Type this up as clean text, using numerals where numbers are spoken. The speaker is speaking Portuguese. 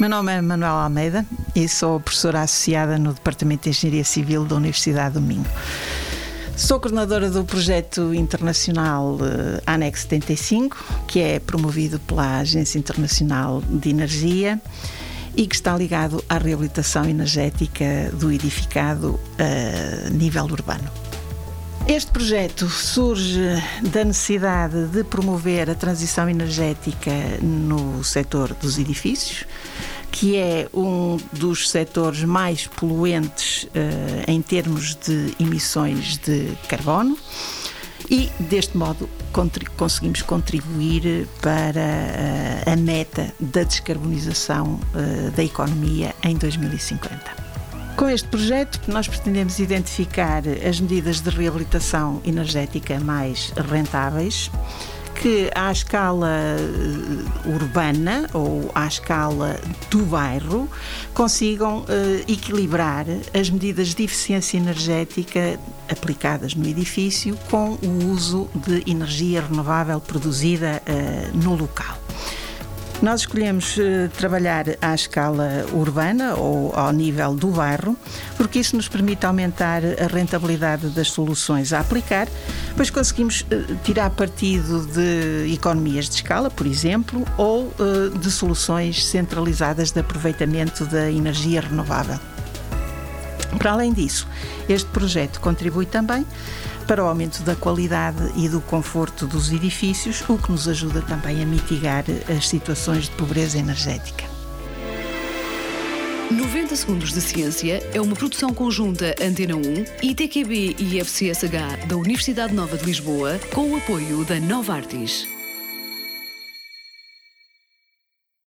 Meu nome é Manuela Almeida e sou professora associada no Departamento de Engenharia Civil da Universidade do Minho. Sou coordenadora do projeto internacional ANEC 75, que é promovido pela Agência Internacional de Energia e que está ligado à reabilitação energética do edificado a nível urbano. Este projeto surge da necessidade de promover a transição energética no setor dos edifícios, que é um dos setores mais poluentes em termos de emissões de carbono, e deste modo conseguimos contribuir para a meta da descarbonização da economia em 2050. Com este projeto, nós pretendemos identificar as medidas de reabilitação energética mais rentáveis, que à escala urbana ou à escala do bairro consigam equilibrar as medidas de eficiência energética aplicadas no edifício com o uso de energia renovável produzida no local. Nós escolhemos trabalhar à escala urbana ou ao nível do bairro, porque isso nos permite aumentar a rentabilidade das soluções a aplicar, pois conseguimos tirar partido de economias de escala, por exemplo, ou de soluções centralizadas de aproveitamento da energia renovável. Para além disso, este projeto contribui também para o aumento da qualidade e do conforto dos edifícios, o que nos ajuda também a mitigar as situações de pobreza energética. 90 Segundos de Ciência é uma produção conjunta Antena 1, ITQB e FCSH da Universidade Nova de Lisboa, com o apoio da Novartis.